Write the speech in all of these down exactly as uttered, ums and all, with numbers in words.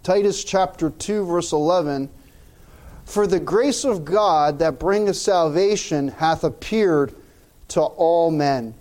Titus chapter two, verse eleven. For the grace of God that bringeth salvation hath appeared to all men.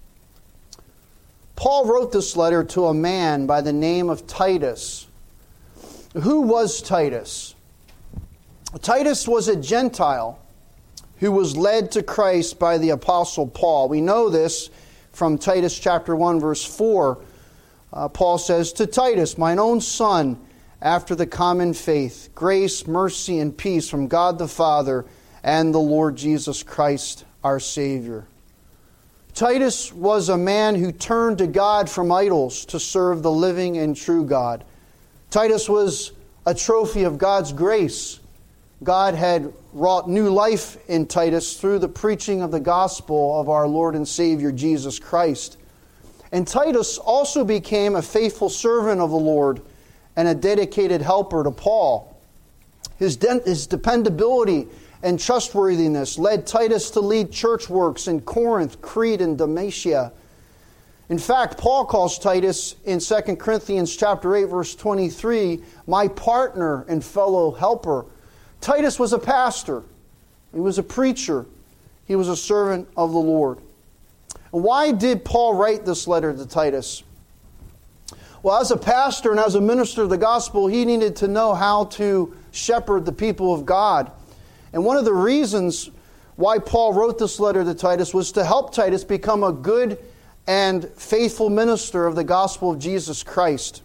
Paul wrote this letter to a man by the name of Titus. Who was Titus? Titus was a Gentile who was led to Christ by the Apostle Paul. We know this from Titus chapter one, verse four. Uh, Paul says, to Titus, mine own son, after the common faith, grace, mercy, and peace from God the Father and the Lord Jesus Christ, our Savior. Titus was a man who turned to God from idols to serve the living and true God. Titus was a trophy of God's grace. God had wrought new life in Titus through the preaching of the gospel of our Lord and Savior Jesus Christ. And Titus also became a faithful servant of the Lord and a dedicated helper to Paul. His, de- his dependability and trustworthiness led Titus to lead church works in Corinth, Crete, and Dalmatia. In fact, Paul calls Titus in Second Corinthians chapter eight, verse twenty-three, my partner and fellow helper. Titus was a pastor. He was a preacher. He was a servant of the Lord. And why did Paul write this letter to Titus? Well, as a pastor and as a minister of the gospel, he needed to know how to shepherd the people of God. And one of the reasons why Paul wrote this letter to Titus was to help Titus become a good and faithful minister of the gospel of Jesus Christ.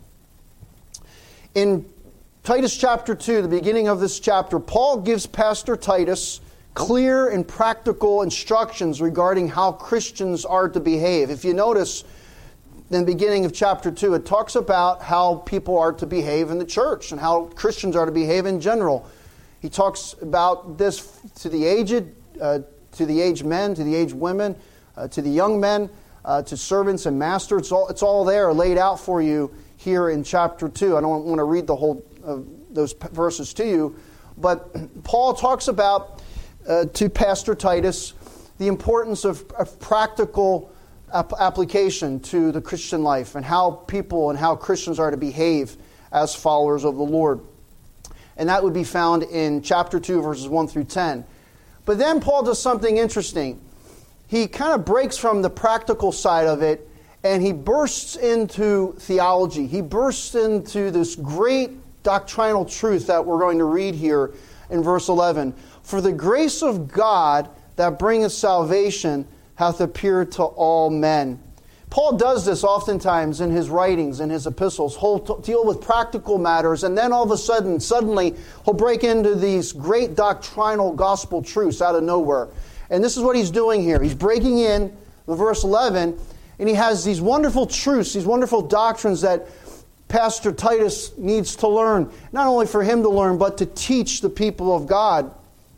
In Titus chapter two, the beginning of this chapter, Paul gives Pastor Titus clear and practical instructions regarding how Christians are to behave. If you notice, in the beginning of chapter two, it talks about how people are to behave in the church and how Christians are to behave in general. He talks about this to the aged, uh, to the aged men, to the aged women, uh, to the young men, uh, to servants and masters. It's all, it's all there laid out for you here in chapter two. I don't want to read the whole of those verses to you, but Paul talks about uh, to Pastor Titus the importance of, of practical ap- application to the Christian life and how people and how Christians are to behave as followers of the Lord. And that would be found in chapter two, verses one through ten. But then Paul does something interesting. He kind of breaks from the practical side of it, and he bursts into theology. He bursts into this great doctrinal truth that we're going to read here in verse eleven. For the grace of God that bringeth salvation hath appeared to all men. Paul does this oftentimes in his writings, in his epistles. He'll deal with practical matters, and then all of a sudden, suddenly, he'll break into these great doctrinal gospel truths out of nowhere. And this is what he's doing here. He's breaking in the verse eleven, and he has these wonderful truths, these wonderful doctrines that Pastor Titus needs to learn. Not only for him to learn, but to teach the people of God.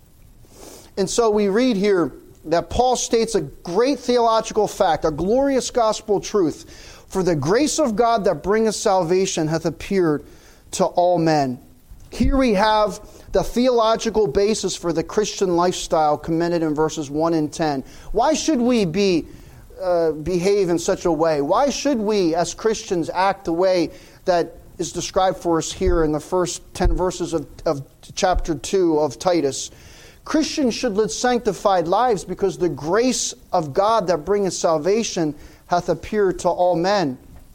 And so we read here that Paul states a great theological fact, a glorious gospel truth. For the grace of God that bringeth salvation hath appeared to all men. Here we have the theological basis for the Christian lifestyle commended in verses one and ten. Why should we be uh, behave in such a way? Why should we, as Christians, act the way that is described for us here in the first ten verses of, of chapter two of Titus? Christians should live sanctified lives because the grace of God that bringeth salvation hath appeared to all men.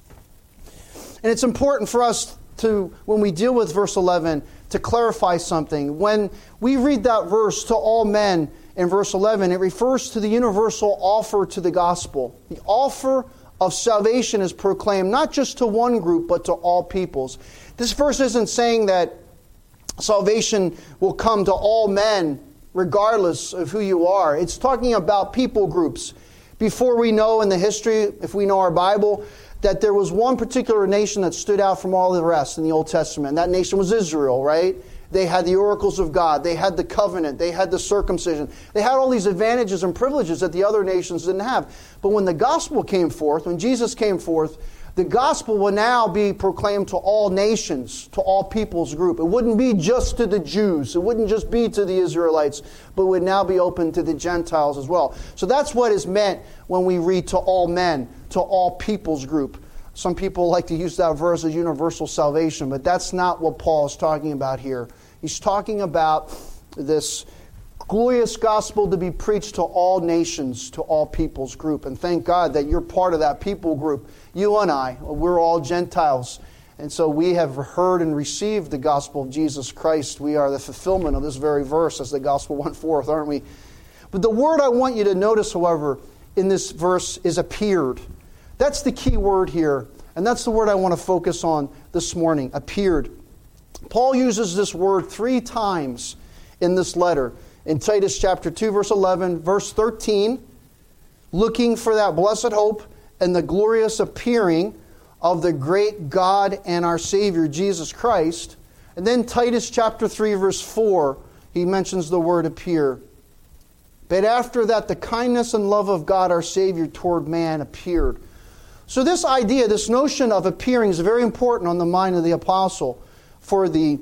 And it's important for us to, when we deal with verse eleven, to clarify something. When we read that verse, to all men, in verse eleven, it refers to the universal offer to the gospel. The offer of salvation is proclaimed not just to one group, but to all peoples. This verse isn't saying that salvation will come to all men regardless of who you are. It's talking about people groups. Before we know in the history, if we know our Bible, that there was one particular nation that stood out from all the rest in the Old Testament. That nation was Israel, right? They had the oracles of God. They had the covenant. They had the circumcision. They had all these advantages and privileges that the other nations didn't have. But when the gospel came forth, when Jesus came forth, the gospel will now be proclaimed to all nations, to all peoples group. It wouldn't be just to the Jews. It wouldn't just be to the Israelites, but would now be open to the Gentiles as well. So that's what is meant when we read to all men, to all peoples group. Some people like to use that verse as universal salvation, but that's not what Paul is talking about here. He's talking about this glorious gospel to be preached to all nations, to all peoples group. And thank God that you're part of that people group. You and I, we're all Gentiles. And so we have heard and received the gospel of Jesus Christ. We are the fulfillment of this very verse as the gospel went forth, aren't we? But the word I want you to notice, however, in this verse is appeared. That's the key word here. And that's the word I want to focus on this morning, appeared. Paul uses this word three times in this letter. In Titus chapter two, verse eleven, verse thirteen, looking for that blessed hope and the glorious appearing of the great God and our Savior, Jesus Christ. And then Titus chapter three, verse four, he mentions the word appear. But after that, the kindness and love of God, our Savior, toward man appeared. So this idea, this notion of appearing is very important on the mind of the apostle for the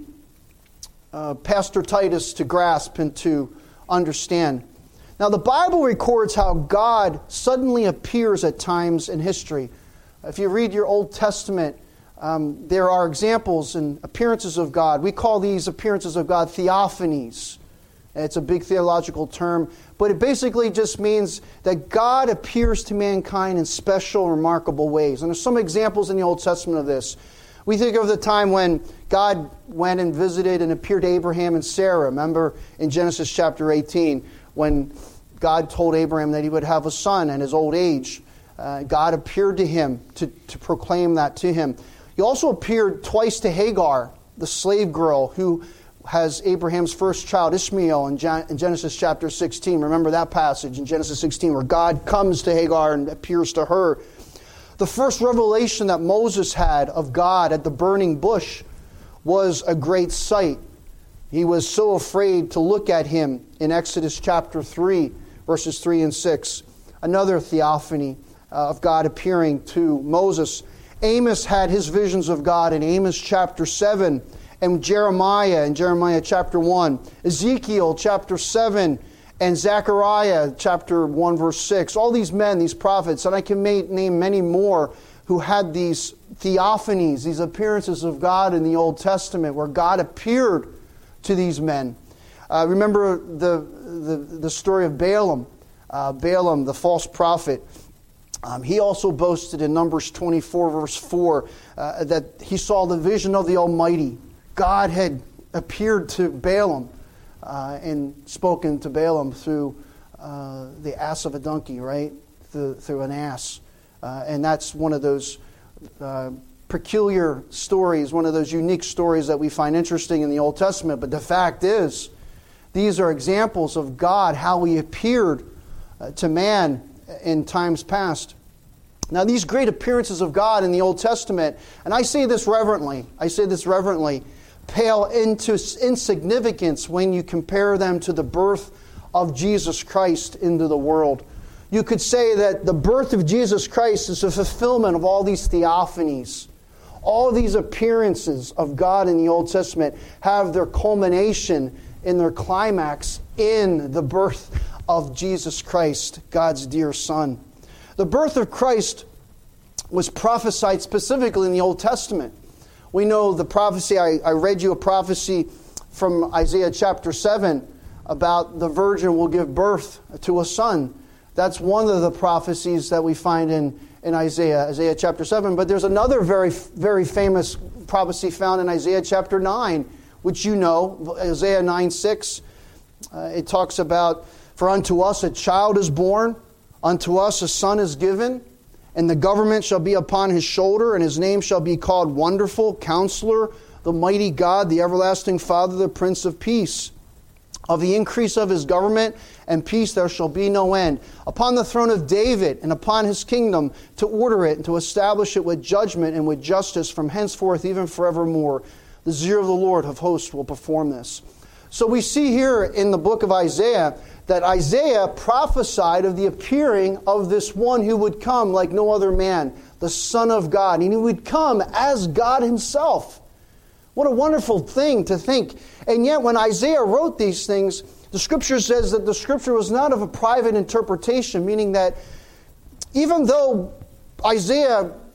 uh, Pastor Titus to grasp and to understand. Now, the Bible records how God suddenly appears at times in history. If you read your Old Testament, um, there are examples and appearances of God. We call these appearances of God theophanies. It's a big theological term, but it basically just means that God appears to mankind in special, remarkable ways. And there's some examples in the Old Testament of this. We think of the time when God went and visited and appeared to Abraham and Sarah. Remember in Genesis chapter eighteen, when God told Abraham that he would have a son in his old age. Uh, God appeared to him to, to proclaim that to him. He also appeared twice to Hagar, the slave girl who has Abraham's first child, Ishmael, in, Gen- in Genesis chapter sixteen. Remember that passage in Genesis sixteen where God comes to Hagar and appears to her. The first revelation that Moses had of God at the burning bush was a great sight. He was so afraid to look at him in Exodus chapter three, verses three and six. Another theophany of God appearing to Moses. Amos had his visions of God in Amos chapter seven, and Jeremiah in Jeremiah chapter one, Ezekiel chapter seven, and Zechariah chapter one, verse six. All these men, these prophets, and I can make, name many more who had these theophanies, these appearances of God in the Old Testament, where God appeared to these men. Uh, remember the, the, the story of Balaam, uh, Balaam, the false prophet. Um, he also boasted in Numbers twenty-four, verse four, uh, that he saw the vision of the Almighty. God had appeared to Balaam uh, and spoken to Balaam through uh, the ass of a donkey, right? Through, through an ass. Uh, and that's one of those uh, peculiar stories, one of those unique stories that we find interesting in the Old Testament. But the fact is, these are examples of God, how He appeared uh, to man in times past. Now, these great appearances of God in the Old Testament, and I say this reverently, I say this reverently, pale into insignificance when you compare them to the birth of Jesus Christ into the world. You could say that the birth of Jesus Christ is a fulfillment of all these theophanies. All these appearances of God in the Old Testament have their culmination in their climax in the birth of Jesus Christ, God's dear Son. The birth of Christ was prophesied specifically in the Old Testament. We know the prophecy, I, I read you a prophecy from Isaiah chapter seven about the virgin will give birth to a son. That's one of the prophecies that we find in, in Isaiah, Isaiah chapter seven. But there's another very, very famous prophecy found in Isaiah chapter nine, which you know, Isaiah nine six. Uh, it talks about, "For unto us a child is born, unto us a son is given, and the government shall be upon his shoulder, and his name shall be called Wonderful, Counselor, the Mighty God, the Everlasting Father, the Prince of Peace. Of the increase of his government and peace there shall be no end. Upon the throne of David and upon his kingdom, to order it and to establish it with judgment and with justice from henceforth even forevermore. The zeal of the Lord of hosts will perform this." So we see here in the book of Isaiah that Isaiah prophesied of the appearing of this one who would come like no other man, the Son of God. And he would come as God himself. What a wonderful thing to think. And yet when Isaiah wrote these things, the Scripture says that the Scripture was not of a private interpretation, meaning that even though Isaiah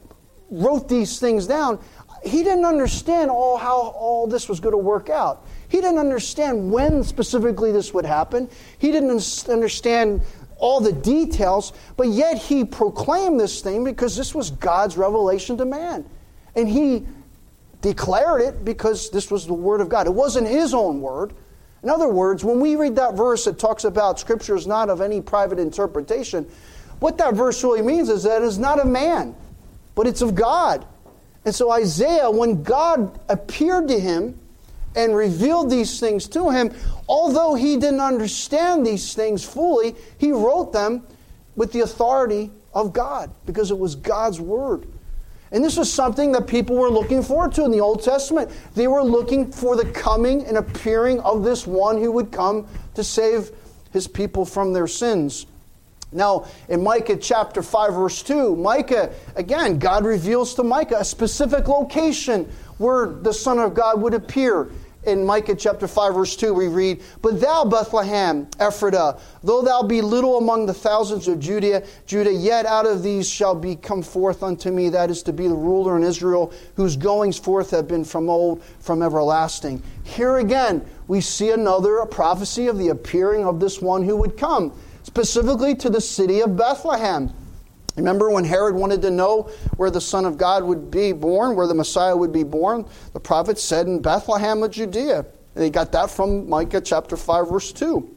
wrote these things down, he didn't understand all how all this was going to work out. He didn't understand when specifically this would happen. He didn't understand all the details, but yet he proclaimed this thing because this was God's revelation to man. And he declared it because this was the Word of God. It wasn't his own word. In other words, when we read that verse that talks about Scripture is not of any private interpretation, what that verse really means is that it's not of man, but it's of God. And so Isaiah, when God appeared to him and revealed these things to him, although he didn't understand these things fully, he wrote them with the authority of God because it was God's Word. And this was something that people were looking forward to in the Old Testament. They were looking for the coming and appearing of this one who would come to save his people from their sins. Now, in Micah chapter five, verse two, Micah, again, God reveals to Micah a specific location where the Son of God would appear. In Micah chapter five, verse two, we read, "But thou, Bethlehem, Ephratah, though thou be little among the thousands of Judah, Judah, yet out of these shall be come forth unto me, that is to be the ruler in Israel, whose goings forth have been from old, from everlasting." Here again, we see another prophecy of the appearing of this one who would come, specifically to the city of Bethlehem. Remember when Herod wanted to know where the Son of God would be born, where the Messiah would be born? The prophet said in Bethlehem of Judea. And they got that from Micah chapter five, verse two.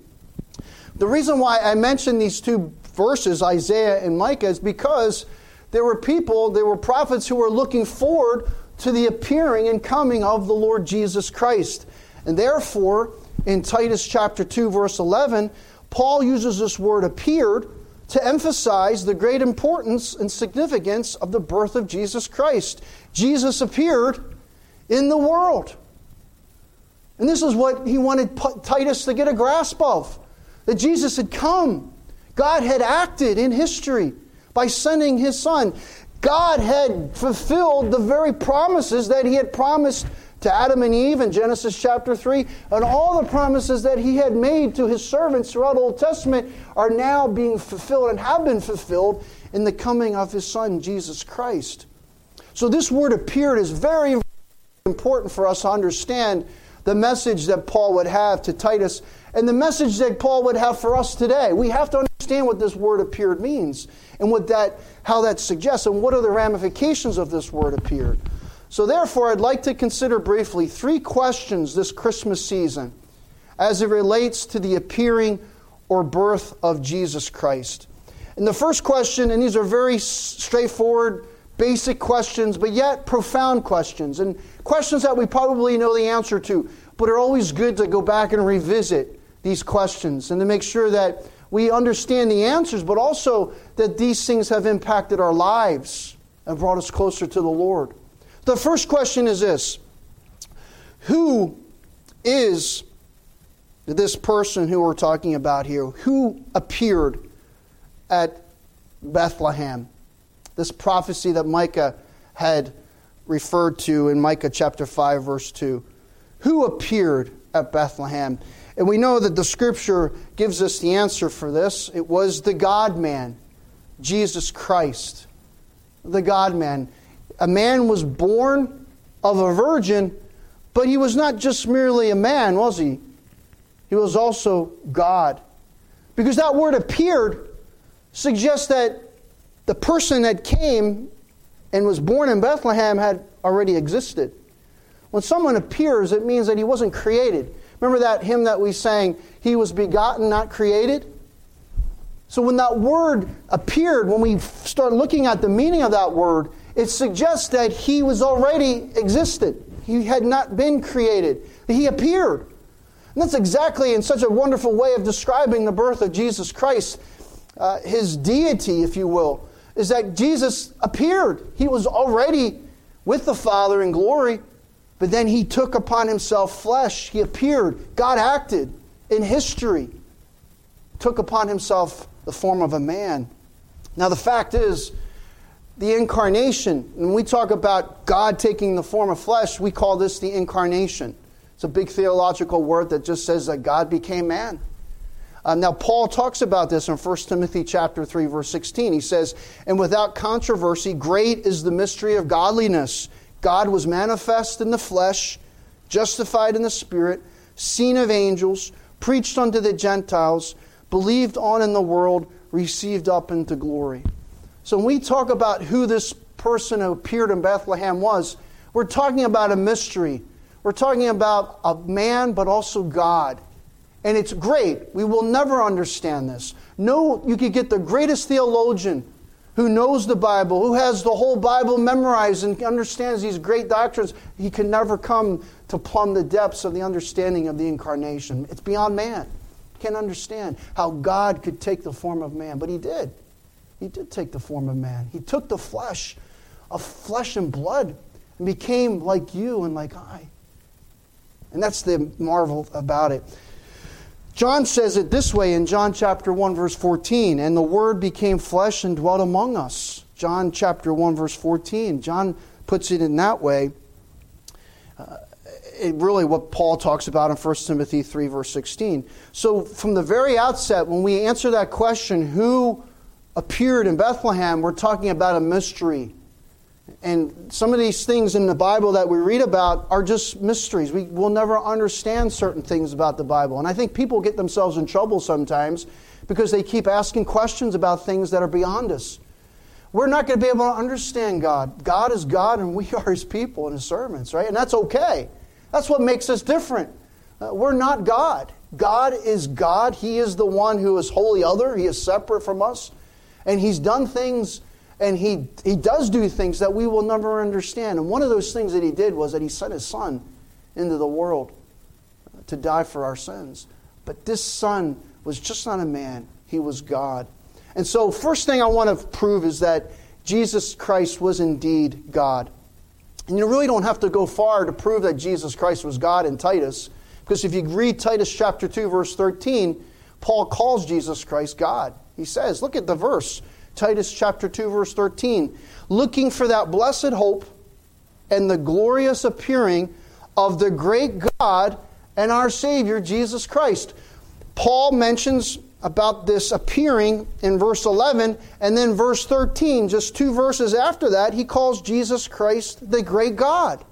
The reason why I mentioned these two verses, Isaiah and Micah, is because there were people, there were prophets who were looking forward to the appearing and coming of the Lord Jesus Christ. And therefore, in Titus chapter two, verse eleven, Paul uses this word appeared to emphasize the great importance and significance of the birth of Jesus Christ. Jesus appeared in the world. And this is what he wanted Titus to get a grasp of. That Jesus had come. God had acted in history by sending His Son. God had fulfilled the very promises that He had promised to Adam and Eve in Genesis chapter three, and all the promises that He had made to His servants throughout the Old Testament are now being fulfilled and have been fulfilled in the coming of His Son, Jesus Christ. So this word appeared is very important for us to understand the message that Paul would have to Titus and the message that Paul would have for us today. We have to understand what this word appeared means and what that, how that suggests and what are the ramifications of this word appeared. So therefore, I'd like to consider briefly three questions this Christmas season as it relates to the appearing or birth of Jesus Christ. And the first question, and these are very straightforward, basic questions, but yet profound questions, and questions that we probably know the answer to, but are always good to go back and revisit these questions and to make sure that we understand the answers, but also that these things have impacted our lives and brought us closer to the Lord. The first question is this: who is this person who we're talking about here? Who appeared at Bethlehem? This prophecy that Micah had referred to in Micah chapter five, verse two. Who appeared at Bethlehem? And we know that the Scripture gives us the answer for this. It was the God-man, Jesus Christ. The God-man. A man was born of a virgin, but he was not just merely a man, was he? He was also God. Because that word appeared suggests that the person that came and was born in Bethlehem had already existed. When someone appears, it means that he wasn't created. Remember that hymn that we sang, "He was begotten, not created"? So when that word appeared, when we start looking at the meaning of that word, it suggests that He was already existed. He had not been created. He appeared. And that's exactly in such a wonderful way of describing the birth of Jesus Christ. Uh, his deity, if you will, is that Jesus appeared. He was already with the Father in glory, but then He took upon Himself flesh. He appeared. God acted in history. Took upon Himself the form of a man. Now the fact is, the incarnation, when we talk about God taking the form of flesh, we call this the incarnation. It's a big theological word that just says that God became man. Uh, now, Paul talks about this in First Timothy chapter three, verse sixteen. He says, "And without controversy, great is the mystery of godliness. God was manifest in the flesh, justified in the Spirit, seen of angels, preached unto the Gentiles, believed on in the world, received up into glory." So when we talk about who this person who appeared in Bethlehem was, we're talking about a mystery. We're talking about a man, but also God. And it's great. We will never understand this. No, you could get the greatest theologian who knows the Bible, who has the whole Bible memorized and understands these great doctrines. He can never come to plumb the depths of the understanding of the incarnation. It's beyond man. You can't understand how God could take the form of man. But He did. He did take the form of man. He took the flesh of flesh and blood and became like you and like I. And that's the marvel about it. John says it this way in John chapter one, verse fourteen, "And the Word became flesh and dwelt among us." John chapter one, verse fourteen. John puts it in that way. Uh, it really what Paul talks about in First Timothy three, verse sixteen. So from the very outset, when we answer that question, who appeared in Bethlehem, we're talking about a mystery. And some of these things in the Bible that we read about are just mysteries. We will never understand certain things about the Bible. And I think people get themselves in trouble sometimes because they keep asking questions about things that are beyond us. We're not going to be able to understand God. God is God and we are His people and His servants, right? And that's okay. That's what makes us different. Uh, we're not God. God is God. He is the one who is wholly other. He is separate from us. And He's done things, and he, he does do things that we will never understand. And one of those things that He did was that He sent His Son into the world to die for our sins. But this Son was just not a man. He was God. And so first thing I want to prove is that Jesus Christ was indeed God. And you really don't have to go far to prove that Jesus Christ was God in Titus. Because if you read Titus chapter two, verse thirteen, Paul calls Jesus Christ God. He says, look at the verse, Titus chapter two, verse thirteen. "Looking for that blessed hope and the glorious appearing of the great God and our Savior, Jesus Christ." Paul mentions about this appearing in verse eleven, and then verse thirteen, just two verses after that, he calls Jesus Christ the great God.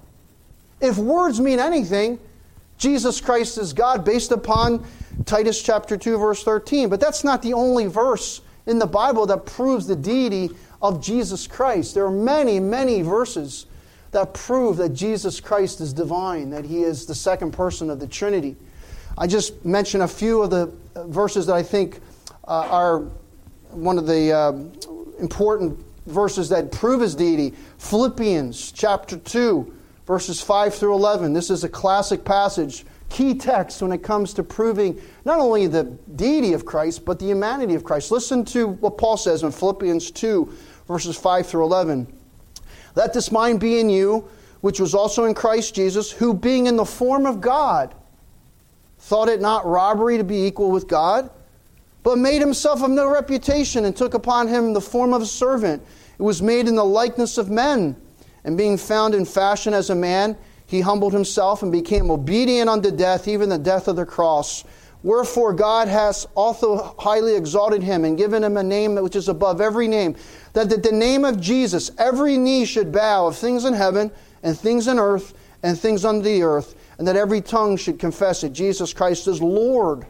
If words mean anything, Jesus Christ is God based upon Titus chapter two, verse thirteen. But that's not the only verse in the Bible that proves the deity of Jesus Christ. There are many, many verses that prove that Jesus Christ is divine, that He is the second person of the Trinity. I just mentioned a few of the verses that I think uh, are one of the uh, important verses that prove His deity. Philippians chapter two, verses five through eleven. This is a classic passage, key text when it comes to proving not only the deity of Christ, but the humanity of Christ. Listen to what Paul says in Philippians two, verses five through eleven. "Let this mind be in you, which was also in Christ Jesus, who being in the form of God, thought it not robbery to be equal with God, but made Himself of no reputation, and took upon Him the form of a servant. It was made in the likeness of men. And being found in fashion as a man, He humbled Himself and became obedient unto death, even the death of the cross. Wherefore God hath also highly exalted Him, and given Him a name which is above every name, that at the name of Jesus every knee should bow, of things in heaven, and things in earth, and things under the earth, and that every tongue should confess that Jesus Christ is Lord."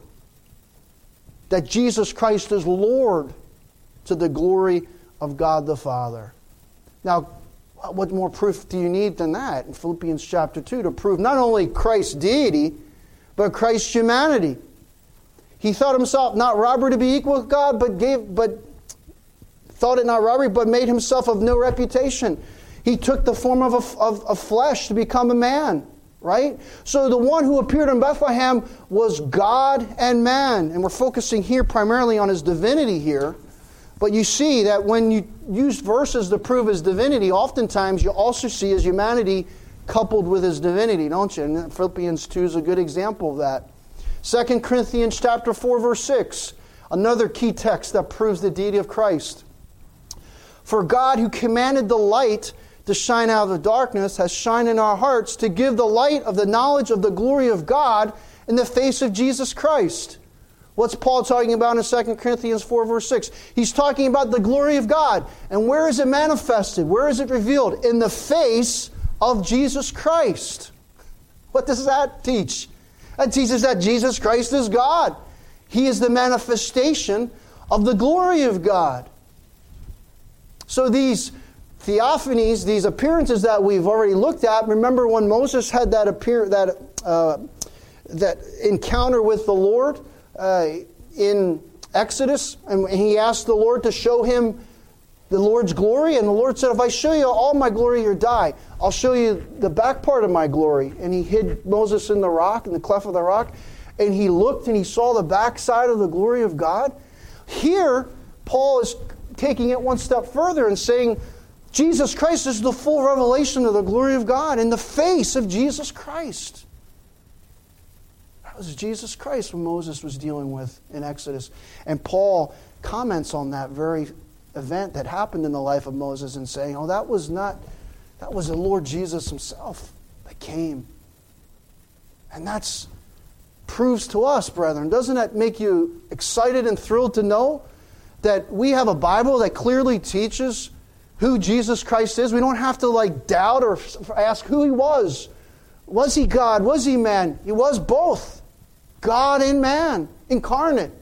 That Jesus Christ is Lord, to the glory of God the Father. Now, what more proof do you need than that in Philippians chapter two to prove not only Christ's deity, but Christ's humanity? He thought Himself not robbery to be equal with God, but gave, but thought it not robbery, but made Himself of no reputation. He took the form of, a, of, of flesh to become a man, right? So the one who appeared in Bethlehem was God and man. And we're focusing here primarily on His divinity here. But you see that when you use verses to prove His divinity, oftentimes you also see His humanity coupled with His divinity, don't you? And Philippians two is a good example of that. Second Corinthians chapter four, verse six, another key text that proves the deity of Christ. "For God, who commanded the light to shine out of the darkness, has shined in our hearts to give the light of the knowledge of the glory of God in the face of Jesus Christ." What's Paul talking about in Second Corinthians four, verse six? He's talking about the glory of God. And where is it manifested? Where is it revealed? In the face of Jesus Christ. What does that teach? That teaches that Jesus Christ is God. He is the manifestation of the glory of God. So these theophanies, these appearances that we've already looked at, remember when Moses had that appear that uh, that encounter with the Lord uh, in Exodus, and he asked the Lord to show him the Lord's glory, and the Lord said, if I show you all my glory, you'll die. I'll show you the back part of my glory. And he hid Moses in the rock, in the cleft of the rock, and he looked and he saw the backside of the glory of God. Here, Paul is taking it one step further and saying, Jesus Christ is the full revelation of the glory of God in the face of Jesus Christ. That was Jesus Christ when Moses was dealing with in Exodus. And Paul comments on that very event that happened in the life of Moses and saying, oh, that was not, that was the Lord Jesus himself that came. And that's proves to us, brethren, doesn't that make you excited and thrilled to know that we have a Bible that clearly teaches who Jesus Christ is? We don't have to like doubt or ask who he was. Was he God? Was he man? He was both. God and man, incarnate.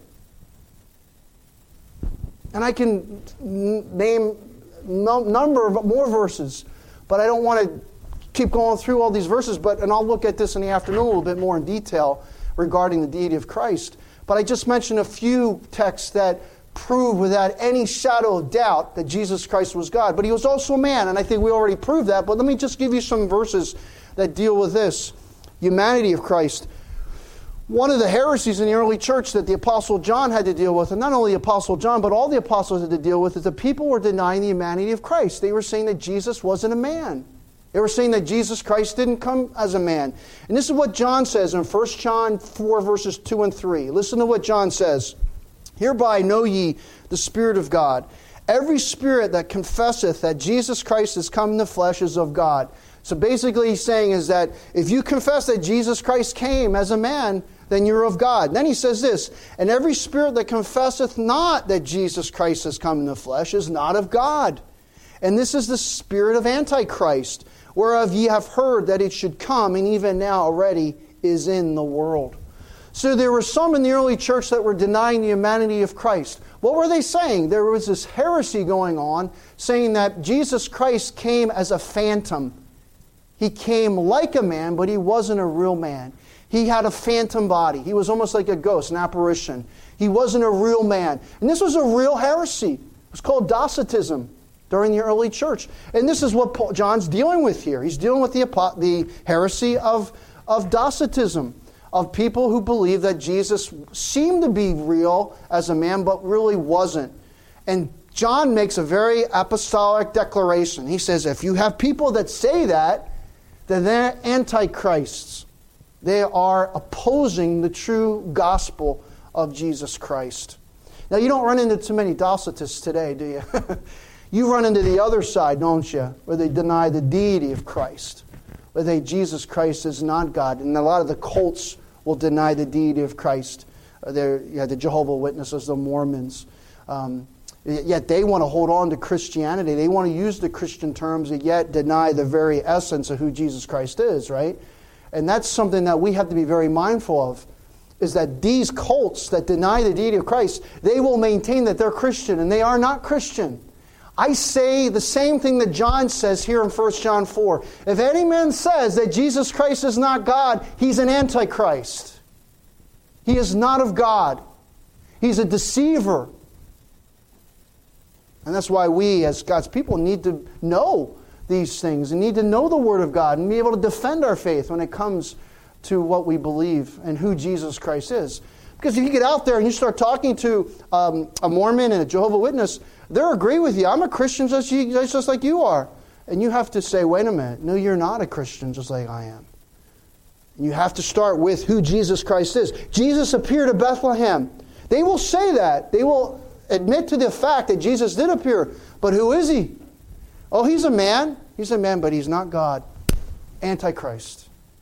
And I can name no number of more verses, but I don't want to keep going through all these verses, but and I'll look at this in the afternoon a little bit more in detail regarding the deity of Christ. But I just mentioned a few texts that prove without any shadow of doubt that Jesus Christ was God. But he was also a man, and I think we already proved that. But let me just give you some verses that deal with this humanity of Christ. One of the heresies in the early church that the Apostle John had to deal with, and not only the Apostle John, but all the apostles had to deal with, is that people were denying the humanity of Christ. They were saying that Jesus wasn't a man. They were saying that Jesus Christ didn't come as a man. And this is what John says in First John four, verses two and three. Listen to what John says. Hereby know ye the Spirit of God. Every spirit that confesseth that Jesus Christ is come in the flesh is of God. So basically he's saying is that if you confess that Jesus Christ came as a man, then you're of God. Then he says this, and every spirit that confesseth not that Jesus Christ has come in the flesh is not of God. And this is the spirit of Antichrist, whereof ye have heard that it should come, and even now already is in the world. So there were some in the early church that were denying the humanity of Christ. What were they saying? There was this heresy going on, saying that Jesus Christ came as a phantom. He came like a man, but he wasn't a real man. He had a phantom body. He was almost like a ghost, an apparition. He wasn't a real man. And this was a real heresy. It was called Docetism during the early church. And this is what Paul, John's dealing with here. He's dealing with the, the heresy of, of Docetism, of people who believe that Jesus seemed to be real as a man, but really wasn't. And John makes a very apostolic declaration. He says, if you have people that say that, then they're antichrists. They are opposing the true gospel of Jesus Christ. Now, you don't run into too many Docetists today, do you? You run into the other side, don't you? Where they deny the deity of Christ. Where they, Jesus Christ is not God. And a lot of the cults will deny the deity of Christ. They're, you have the Jehovah's Witnesses, the Mormons. Um, yet they want to hold on to Christianity. They want to use the Christian terms, and yet deny the very essence of who Jesus Christ is, right? And that's something that we have to be very mindful of, is that these cults that deny the deity of Christ, they will maintain that they're Christian, and they are not Christian. I say the same thing that John says here in First John four. If any man says that Jesus Christ is not God, he's an antichrist. He is not of God. He's a deceiver. And that's why we, as God's people, need to know these things and need to know the Word of God and be able to defend our faith when it comes to what we believe and who Jesus Christ is. Because if you get out there and you start talking to um, a Mormon and a Jehovah's Witness, they'll agree with you. I'm a Christian just, just like you are. And you have to say, wait a minute, no, you're not a Christian just like I am. And you have to start with who Jesus Christ is. Jesus appeared at Bethlehem. They will say that. They will admit to the fact that Jesus did appear. But who is he? Oh, he's a man. He's a man, but he's not God. Antichrist.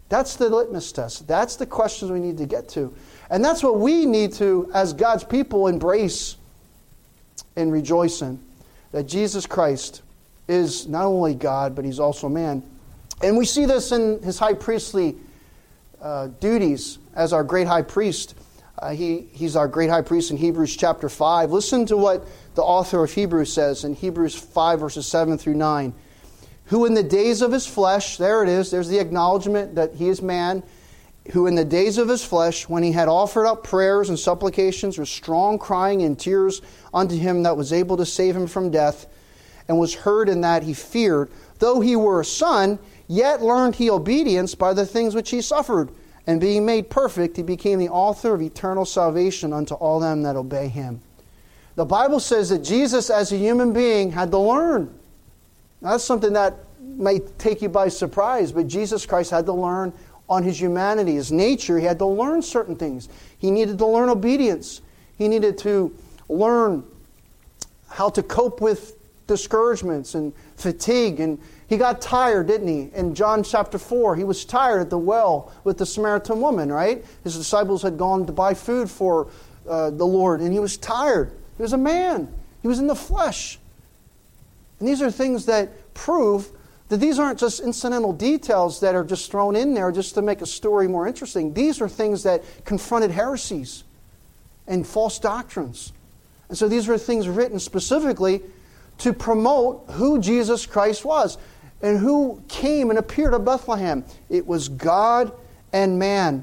That's the litmus test. That's the questions we need to get to. And that's what we need to, as God's people, embrace and rejoice in. That Jesus Christ is not only God, but He's also man. And we see this in His high priestly uh, duties as our great high priest. Uh, he, he's our great high priest in Hebrews chapter five. Listen to what the author of Hebrews says in Hebrews five, verses seven through nine. Who in the days of His flesh, there it is, there's the acknowledgement that He is man, who in the days of His flesh, when He had offered up prayers and supplications with strong crying and tears unto Him that was able to save him from death, and was heard in that He feared, though He were a son, yet learned He obedience by the things which He suffered. And being made perfect, He became the author of eternal salvation unto all them that obey Him. The Bible says that Jesus, as a human being, had to learn. Now, that's something that may take you by surprise, but Jesus Christ had to learn on His humanity, His nature. He had to learn certain things. He needed to learn obedience. He needed to learn how to cope with discouragements and fatigue. And He got tired, didn't He? In John chapter four, He was tired at the well with the Samaritan woman, right? His disciples had gone to buy food for uh, the Lord, and He was tired. He was a man. He was in the flesh. And these are things that prove that these aren't just incidental details that are just thrown in there just to make a story more interesting. These are things that confronted heresies and false doctrines. And so these are things written specifically to promote who Jesus Christ was and who came and appeared at Bethlehem. It was God and man.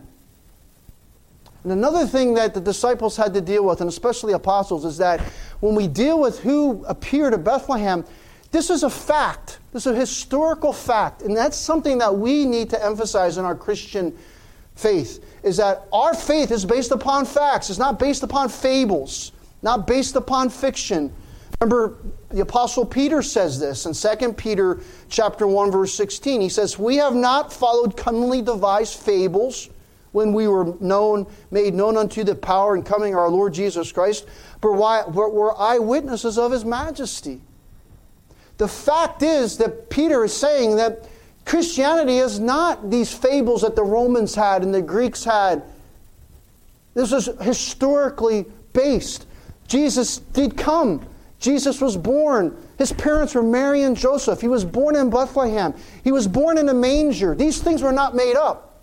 And another thing that the disciples had to deal with, and especially apostles, is that when we deal with who appeared at Bethlehem, this is a fact. This is a historical fact. And that's something that we need to emphasize in our Christian faith, is that our faith is based upon facts. It's not based upon fables, not based upon fiction. Remember, the Apostle Peter says this in Second Peter chapter one, verse sixteen. He says, "We have not followed cunningly devised fables when we were known, made known unto the power and coming of our Lord Jesus Christ, but were eyewitnesses of His majesty." The fact is that Peter is saying that Christianity is not these fables that the Romans had and the Greeks had. This is historically based. Jesus did come. Jesus was born. His parents were Mary and Joseph. He was born in Bethlehem. He was born in a manger. These things were not made up.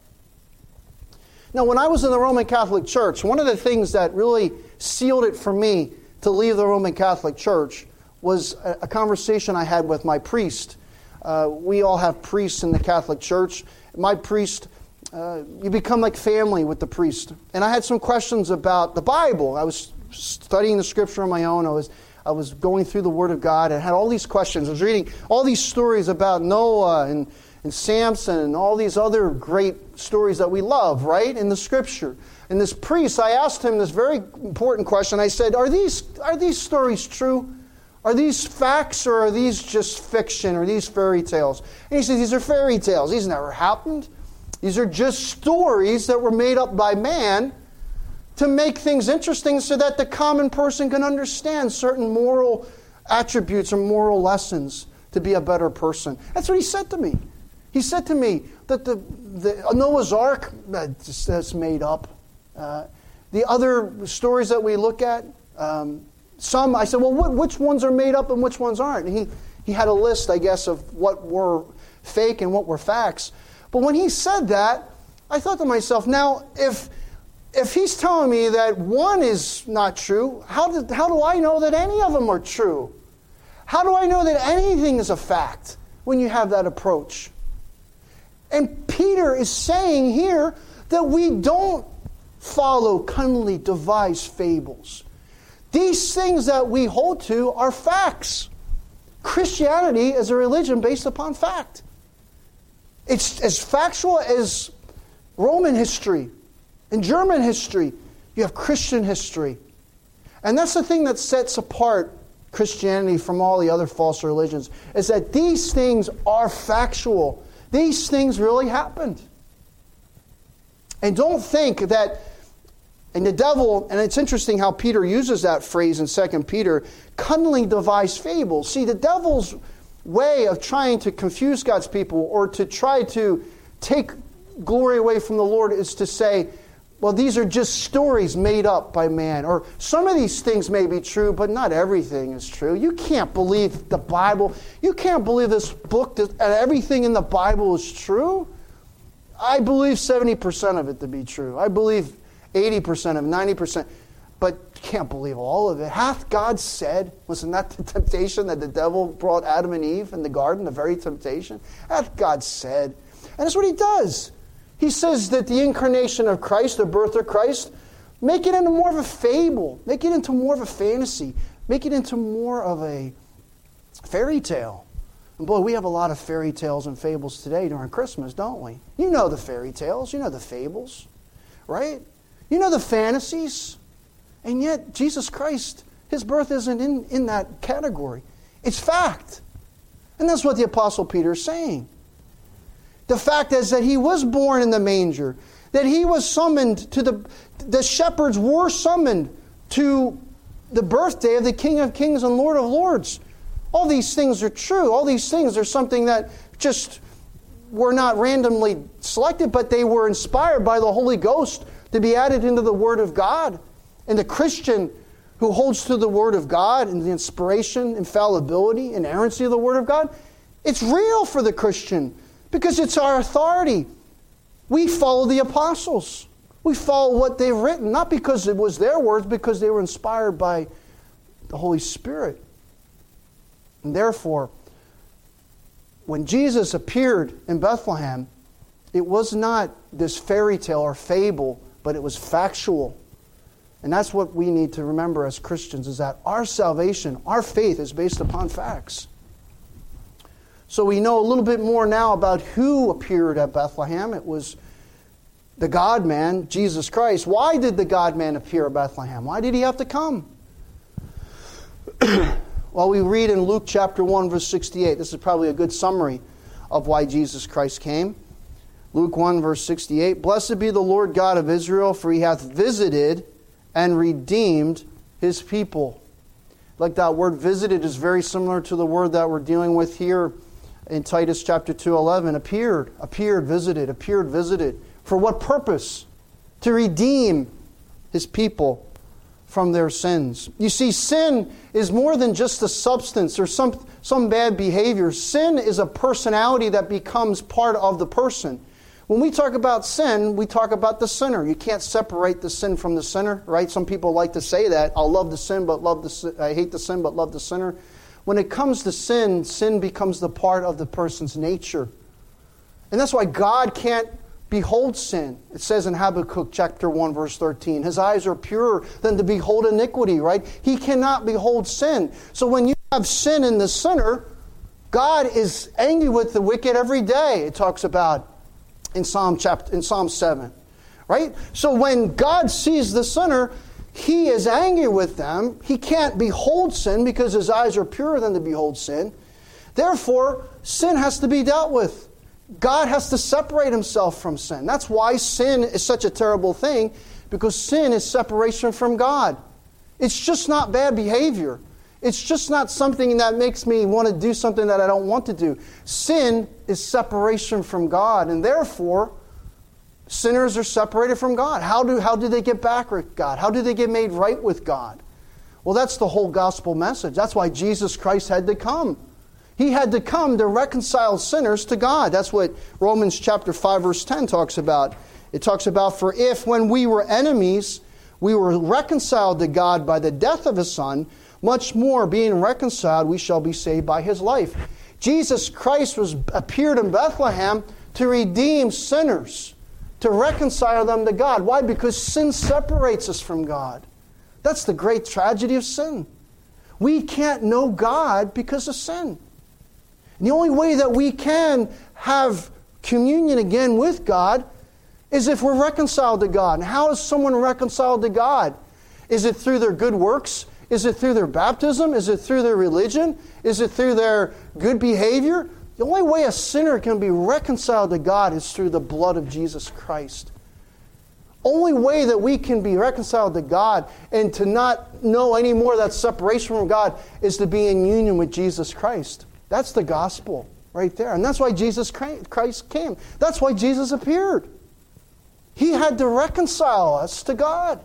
Now, when I was in the Roman Catholic Church, one of the things that really sealed it for me to leave the Roman Catholic Church was a, a conversation I had with my priest. Uh, we all have priests in the Catholic Church. My priest, uh, you become like family with the priest. And I had some questions about the Bible. I was studying the Scripture on my own. I was I was going through the Word of God. I had all these questions. I was reading all these stories about Noah and, and Samson and all these other great stories that we love, right, in the Scripture. And this priest, I asked him this very important question. I said, are these are these stories true? Are these facts or are these just fiction? Or are these fairy tales? And he says, these are fairy tales. These never happened. These are just stories that were made up by man to make things interesting so that the common person can understand certain moral attributes or moral lessons to be a better person. That's what he said to me. He said to me that the, the Noah's Ark, that's, that's made up. Uh, the other stories that we look at, um, some, I said, well, what, which ones are made up and which ones aren't? And he, he had a list, I guess, of what were fake and what were facts. But when he said that, I thought to myself, now, if if he's telling me that one is not true, how do, how do I know that any of them are true? How do I know that anything is a fact when you have that approach? And Peter is saying here that we don't follow cunningly devised fables. These things that we hold to are facts. Christianity is a religion based upon fact. It's as factual as Roman history and German history. You have Christian history. And that's the thing that sets apart Christianity from all the other false religions, is that these things are factual. These things really happened. And don't think that, and the devil, and it's interesting how Peter uses that phrase in Second Peter, cunningly devised fables. See, the devil's way of trying to confuse God's people or to try to take glory away from the Lord is to say, well, these are just stories made up by man. Or some of these things may be true, but not everything is true. You can't believe the Bible. You can't believe this book, that everything in the Bible is true. I believe seventy percent of it to be true. I believe eighty percent of it, ninety percent. But you can't believe all of it. Hath God said, wasn't that the temptation that the devil brought Adam and Eve in the garden, the very temptation? Hath God said. And that's what he does. He says that the incarnation of Christ, the birth of Christ, make it into more of a fable. Make it into more of a fantasy. Make it into more of a fairy tale. And boy, we have a lot of fairy tales and fables today during Christmas, don't we? You know the fairy tales. You know the fables. Right? You know the fantasies. And yet, Jesus Christ, His birth isn't in, in that category. It's fact. And that's what the Apostle Peter is saying. The fact is that He was born in the manger, that He was summoned to the... The shepherds were summoned to the birthday of the King of Kings and Lord of Lords. All these things are true. All these things are something that just were not randomly selected, but they were inspired by the Holy Ghost to be added into the Word of God. And the Christian who holds to the Word of God and the inspiration, infallibility, inerrancy of the Word of God, it's real for the Christian because it's our authority. We follow the apostles. We follow what they've written, not because it was their words, because they were inspired by the Holy Spirit. And therefore, when Jesus appeared in Bethlehem, it was not this fairy tale or fable, but it was factual. And that's what we need to remember as Christians, is that our salvation, our faith is based upon facts. So we know a little bit more now about who appeared at Bethlehem. It was the God-man, Jesus Christ. Why did the God-man appear at Bethlehem? Why did He have to come? Well, we read in Luke chapter one, verse sixty-eight. This is probably a good summary of why Jesus Christ came. Luke one, verse sixty-eight. Blessed be the Lord God of Israel, for He hath visited and redeemed His people. Like that word visited is very similar to the word that we're dealing with here in Titus chapter two eleven. Appeared, appeared, visited, appeared, visited. For what purpose? To redeem His people from their sins. You see, sin is more than just a substance or some, some bad behavior. Sin is a personality that becomes part of the person. When we talk about sin, we talk about the sinner. You can't separate the sin from the sinner, right? Some people like to say that. I'll love the sin, but love the I hate the sin, but love the sinner. When it comes to sin, sin becomes the part of the person's nature. And that's why God can't behold sin. It says in Habakkuk chapter one, verse thirteen, His eyes are purer than to behold iniquity, right? He cannot behold sin. So when you have sin in the sinner, God is angry with the wicked every day, it talks about in Psalm chapter in Psalm seven. Right? So when God sees the sinner, He is angry with them. He can't behold sin because His eyes are purer than to behold sin. Therefore, sin has to be dealt with. God has to separate Himself from sin. That's why sin is such a terrible thing, because sin is separation from God. It's just not bad behavior. It's just not something that makes me want to do something that I don't want to do. Sin is separation from God, and therefore, sinners are separated from God. How do, how do they get back with God? How do they get made right with God? Well, that's the whole gospel message. That's why Jesus Christ had to come. He had to come to reconcile sinners to God. That's what Romans chapter five, verse ten talks about. It talks about, for if when we were enemies, we were reconciled to God by the death of His Son, much more being reconciled, we shall be saved by His life. Jesus Christ was appeared in Bethlehem to redeem sinners, to reconcile them to God. Why? Because sin separates us from God. That's the great tragedy of sin. We can't know God because of sin. And the only way that we can have communion again with God is if we're reconciled to God. And how is someone reconciled to God? Is it through their good works? Is it through their baptism? Is it through their religion? Is it through their good behavior? The only way a sinner can be reconciled to God is through the blood of Jesus Christ. Only way that we can be reconciled to God and to not know any more of that separation from God is to be in union with Jesus Christ. That's the gospel. right there. And that's why Jesus Christ came. That's why Jesus appeared. He had to reconcile us to God.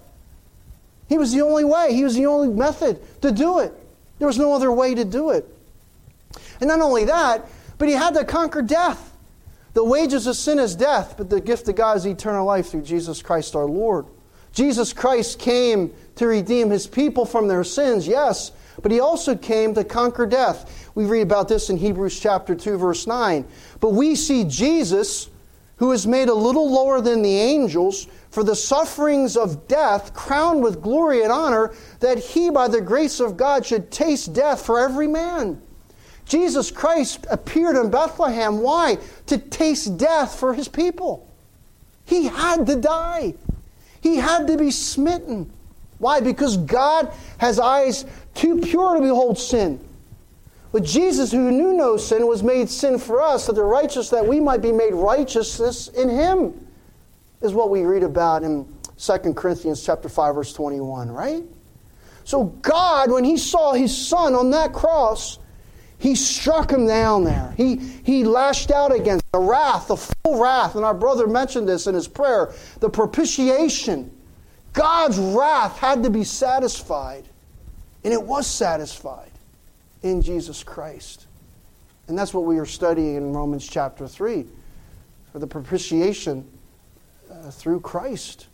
He was the only way. He was the only method to do it. There was no other way to do it. And not only that, but he had to conquer death. The wages of sin is death, but the gift of God is eternal life through Jesus Christ our Lord. Jesus Christ came to redeem his people from their sins, yes, but he also came to conquer death. We read about this in Hebrews chapter two, verse nine. But we see Jesus, who is made a little lower than the angels, for the sufferings of death, crowned with glory and honor, that he, by the grace of God, should taste death for every man. Jesus Christ appeared in Bethlehem. Why? To taste death for his people. He had to die. He had to be smitten. Why? Because God has eyes too pure to behold sin. But Jesus, who knew no sin, was made sin for us, that the righteous, that we might be made righteousness in him, is what we read about in Second Corinthians chapter five, verse twenty-one, right? So God, when he saw his Son on that cross, he struck him down there. He, he lashed out against the wrath, the full wrath. And our brother mentioned this in his prayer. The propitiation. God's wrath had to be satisfied. And it was satisfied in Jesus Christ. And that's what we are studying in Romans chapter three. For the propitiation uh, through Christ.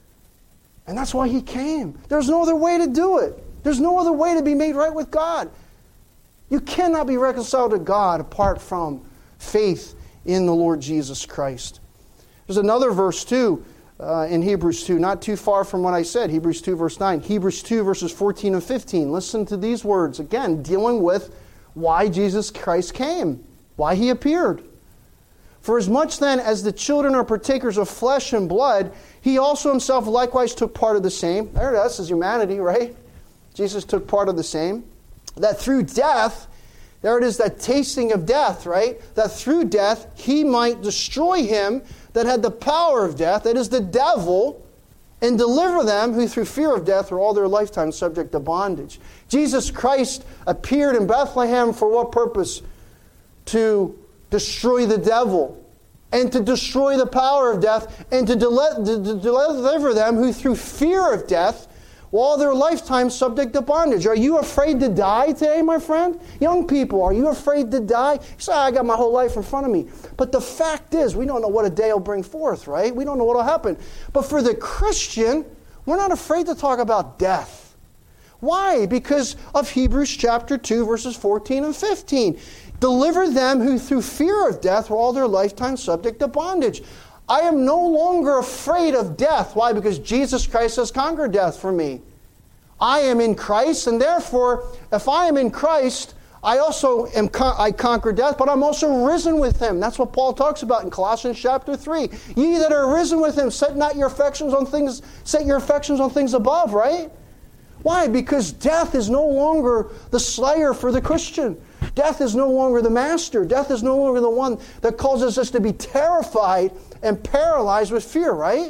And that's why he came. There's no other way to do it. There's no other way to be made right with God. You cannot be reconciled to God apart from faith in the Lord Jesus Christ. There's another verse too uh, in Hebrews two, not too far from what I said. Hebrews two verse nine. Hebrews two verses fourteen and fifteen. Listen to these words again, dealing with why Jesus Christ came, why he appeared. For as much then as the children are partakers of flesh and blood, he also himself likewise took part of the same. There it is, is humanity, right? Jesus took part of the same. That through death, there it is, that tasting of death, right? That through death, he might destroy him that had the power of death, that is the devil, and deliver them who through fear of death were all their lifetime subject to bondage. Jesus Christ appeared in Bethlehem for what purpose? To destroy the devil, and to destroy the power of death, and to deliver them who through fear of death all their lifetime subject to bondage. Are you afraid to die today, my friend? Young people, are you afraid to die? You say, I got my whole life in front of me. But the fact is, we don't know what a day will bring forth, right? We don't know what will happen. But for the Christian, we're not afraid to talk about death. Why? Because of Hebrews chapter two, verses fourteen and fifteen. Deliver them who through fear of death were all their lifetime subject to bondage. I am no longer afraid of death. Why? Because Jesus Christ has conquered death for me. I am in Christ, and therefore, if I am in Christ, I also am con- I conquer death, but I'm also risen with him. That's what Paul talks about in Colossians chapter three. Ye that are risen with him, set not your affections on things, set your affections on things above, right? Why? Because death is no longer the slayer for the Christian. Death is no longer the master. Death is no longer the one that causes us to be terrified and paralyzed with fear, right?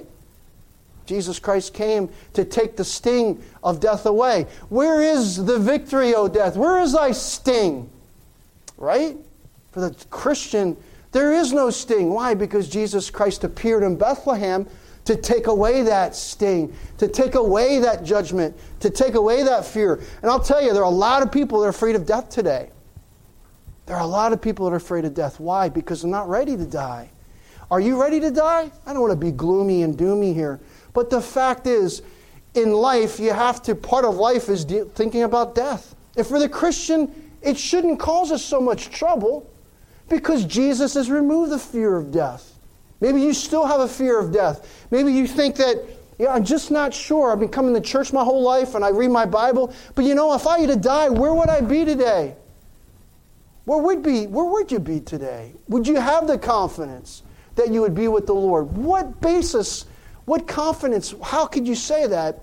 Jesus Christ came to take the sting of death away. Where is the victory, O death? Where is thy sting? Right? For the Christian, there is no sting. Why? Because Jesus Christ appeared in Bethlehem to take away that sting, to take away that judgment, to take away that fear. And I'll tell you, there are a lot of people that are afraid of death today. There are a lot of people that are afraid of death. Why? Because they're not ready to die. Are you ready to die? I don't want to be gloomy and doomy here. But the fact is, in life, you have to, part of life is de- thinking about death. And for the Christian, it shouldn't cause us so much trouble because Jesus has removed the fear of death. Maybe you still have a fear of death. Maybe you think that, yeah, I'm just not sure. I've been coming to church my whole life and I read my Bible. But you know, if I had to die, where would I be today? Where would be? Where would you be today? Would you have the confidence that you would be with the Lord? What basis, what confidence, how could you say that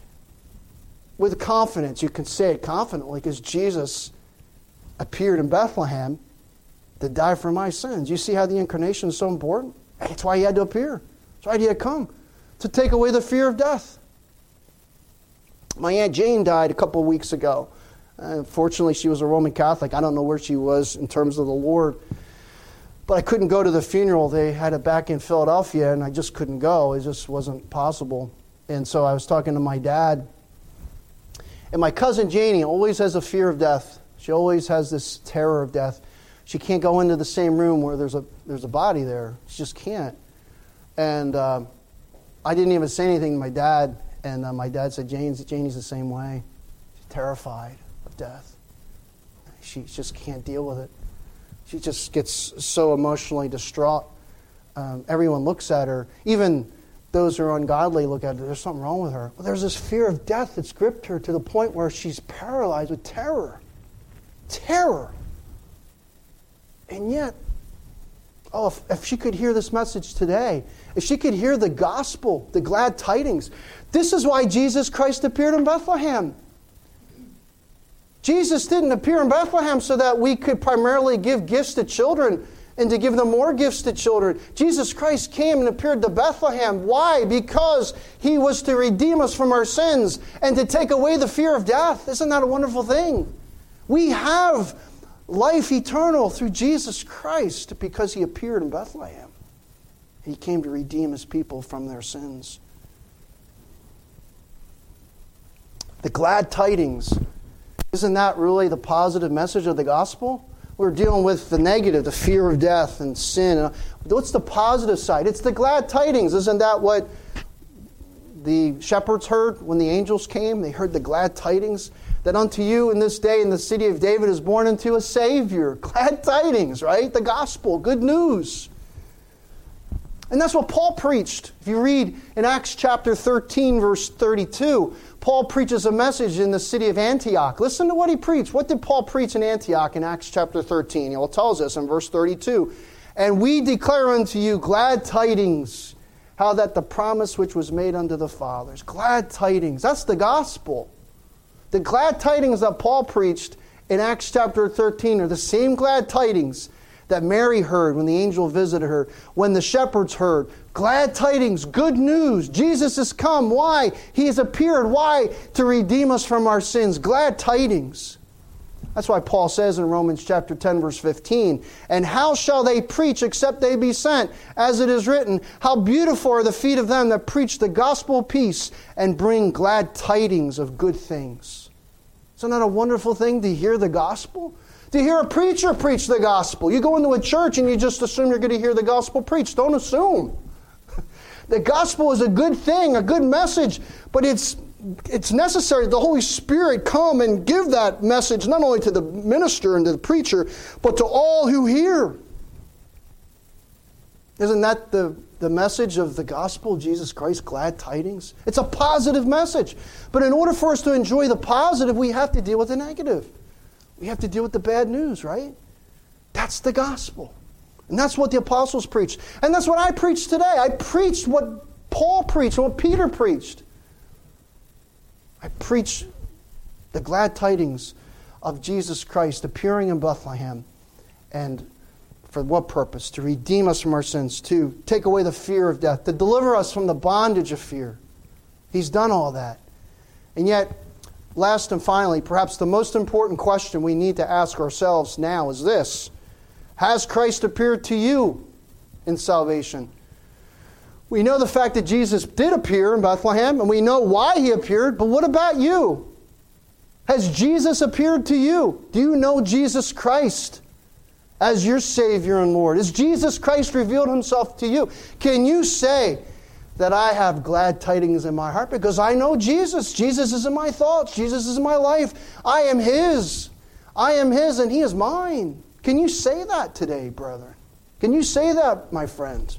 with confidence? You can say it confidently because Jesus appeared in Bethlehem to die for my sins. You see how the incarnation is so important? That's why he had to appear. That's why he had to come, to take away the fear of death. My Aunt Jane died a couple of weeks ago. Uh, fortunately, she was a Roman Catholic. I don't know where she was in terms of the Lord. But I couldn't go to the funeral. They had it back in Philadelphia, and I just couldn't go. It just wasn't possible. And so I was talking to my dad. And my cousin Janie always has a fear of death. She always has this terror of death. She can't go into the same room where there's a there's a body there. She just can't. And uh, I didn't even say anything to my dad. And uh, my dad said, Jane's, Janie's the same way. She's terrified of death. She just can't deal with it. She just gets so emotionally distraught. Um, everyone looks at her. Even those who are ungodly look at her. There's something wrong with her. Well, there's this fear of death that's gripped her to the point where she's paralyzed with terror. Terror. And yet, oh, if, if she could hear this message today, if she could hear the gospel, the glad tidings, this is why Jesus Christ appeared in Bethlehem. Jesus didn't appear in Bethlehem so that we could primarily give gifts to children and to give them more gifts to children. Jesus Christ came and appeared to Bethlehem. Why? Because He was to redeem us from our sins and to take away the fear of death. Isn't that a wonderful thing? We have life eternal through Jesus Christ because He appeared in Bethlehem. He came to redeem His people from their sins. The glad tidings. Isn't that really the positive message of the gospel? We're dealing with the negative, the fear of death and sin. What's the positive side? It's the glad tidings. Isn't that what the shepherds heard when the angels came? They heard the glad tidings that unto you in this day in the city of David is born unto a Savior. Glad tidings, right? The gospel, good news. And that's what Paul preached. If you read in Acts chapter thirteen, verse thirty-two, Paul preaches a message in the city of Antioch. Listen to what he preached. What did Paul preach in Antioch in Acts chapter thirteen? It tells us in verse thirty-two, and we declare unto you glad tidings, how that the promise which was made unto the fathers. Glad tidings. That's the gospel. The glad tidings that Paul preached in Acts chapter thirteen are the same glad tidings that Mary heard when the angel visited her, when the shepherds heard. Glad tidings, good news. Jesus has come. Why? He has appeared. Why? To redeem us from our sins. Glad tidings. That's why Paul says in Romans chapter ten, verse fifteen, and how shall they preach except they be sent? As it is written, how beautiful are the feet of them that preach the gospel of peace and bring glad tidings of good things. Isn't that a wonderful thing to hear the gospel? To hear a preacher preach the gospel. You go into a church and you just assume you're going to hear the gospel preached. Don't assume. The gospel is a good thing, a good message, but it's it's necessary that the Holy Spirit come and give that message not only to the minister and to the preacher, but to all who hear. Isn't that the, the message of the gospel of Jesus Christ, glad tidings? It's a positive message. But in order for us to enjoy the positive, we have to deal with the negative. We have to deal with the bad news, right? That's the gospel. And that's what the apostles preached. And that's what I preach today. I preached what Paul preached, what Peter preached. I preach the glad tidings of Jesus Christ appearing in Bethlehem. And for what purpose? To redeem us from our sins, to take away the fear of death, to deliver us from the bondage of fear. He's done all that. And yet, last and finally, perhaps the most important question we need to ask ourselves now is this. Has Christ appeared to you in salvation? We know the fact that Jesus did appear in Bethlehem, and we know why He appeared, but what about you? Has Jesus appeared to you? Do you know Jesus Christ as your Savior and Lord? Has Jesus Christ revealed Himself to you? Can you say that I have glad tidings in my heart because I know Jesus? Jesus is in my thoughts. Jesus is in my life. I am His. I am His and He is mine. Can you say that today, brethren? Can you say that, my friends?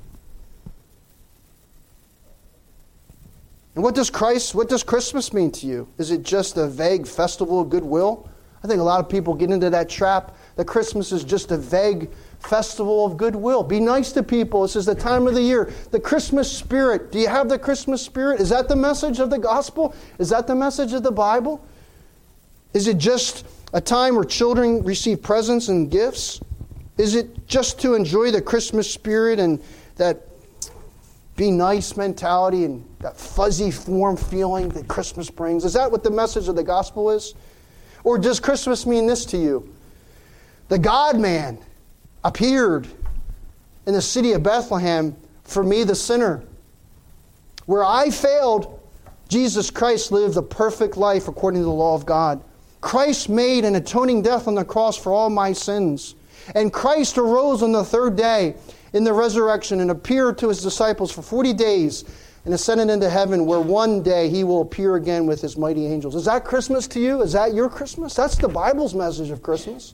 And what does Christ, what does Christmas mean to you? Is it just a vague festival of goodwill? I think a lot of people get into that trap that Christmas is just a vague festival of goodwill. Be nice to people. This is the time of the year. The Christmas spirit. Do you have the Christmas spirit? Is that the message of the gospel? Is that the message of the Bible? Is it just a time where children receive presents and gifts? Is it just to enjoy the Christmas spirit and that be nice mentality and that fuzzy form feeling that Christmas brings? Is that what the message of the gospel is? Or does Christmas mean this to you? The God-man appeared in the city of Bethlehem for me, the sinner. Where I failed, Jesus Christ lived the perfect life according to the law of God. Christ made an atoning death on the cross for all my sins. And Christ arose on the third day in the resurrection and appeared to his disciples for forty days and ascended into heaven, where one day he will appear again with his mighty angels. Is that Christmas to you? Is that your Christmas? That's the Bible's message of Christmas.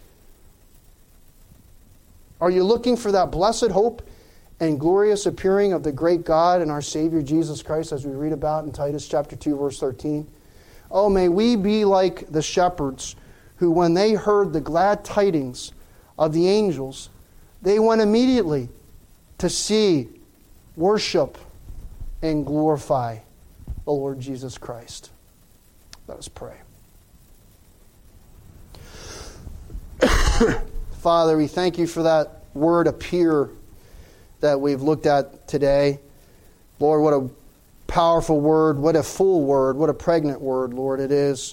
Are you looking for that blessed hope and glorious appearing of the great God and our Savior Jesus Christ, as we read about in Titus chapter two, verse thirteen? Oh, may we be like the shepherds who, when they heard the glad tidings of the angels, they went immediately to see, worship, and glorify the Lord Jesus Christ. Let us pray. Father, we thank you for that word appear that we've looked at today. Lord, what a powerful word, what a full word, what a pregnant word, Lord, it is.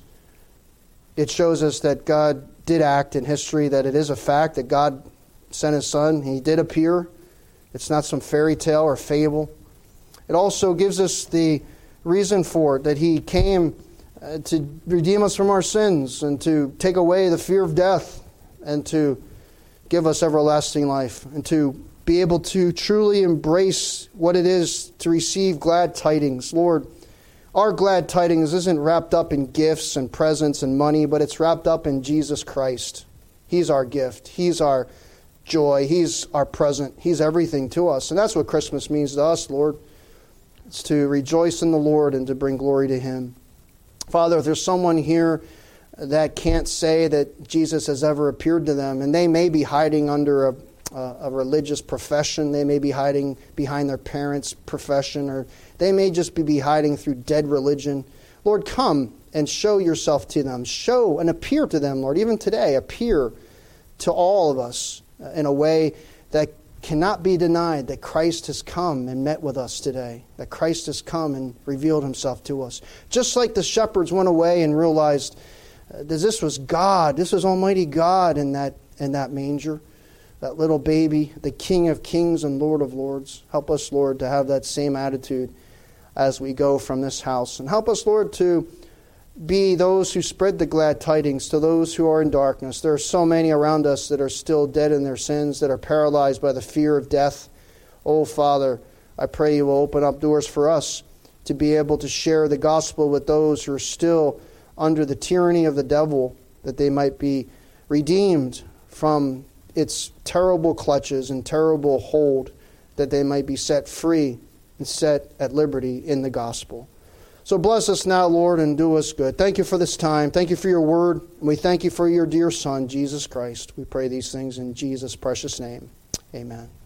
It shows us that God did act in history, that it is a fact that God sent His Son. He did appear. It's not some fairy tale or fable. It also gives us the reason for it, that He came uh, to redeem us from our sins and to take away the fear of death and to give us everlasting life and to be able to truly embrace what it is to receive glad tidings. Lord, our glad tidings isn't wrapped up in gifts and presents and money, but it's wrapped up in Jesus Christ. He's our gift. He's our joy. He's our present. He's everything to us. And that's what Christmas means to us, Lord. It's to rejoice in the Lord and to bring glory to Him. Father, if there's someone here that can't say that Jesus has ever appeared to them, and they may be hiding under a a religious profession, they may be hiding behind their parents' profession, or they may just be hiding through dead religion. Lord, come and show yourself to them. Show and appear to them, Lord, even today. Appear to all of us in a way that cannot be denied, that Christ has come and met with us today, that Christ has come and revealed Himself to us. Just like the shepherds went away and realized uh, that this was God, this was Almighty God in that in that manger. That little baby, the King of Kings and Lord of Lords. Help us, Lord, to have that same attitude as we go from this house. And help us, Lord, to be those who spread the glad tidings to those who are in darkness. There are so many around us that are still dead in their sins, that are paralyzed by the fear of death. Oh, Father, I pray you will open up doors for us to be able to share the gospel with those who are still under the tyranny of the devil, that they might be redeemed from its terrible clutches and terrible hold, that they might be set free and set at liberty in the gospel. So bless us now, Lord, and do us good. Thank you for this time. Thank you for your word. And we thank you for your dear Son, Jesus Christ. We pray these things in Jesus' precious name. Amen.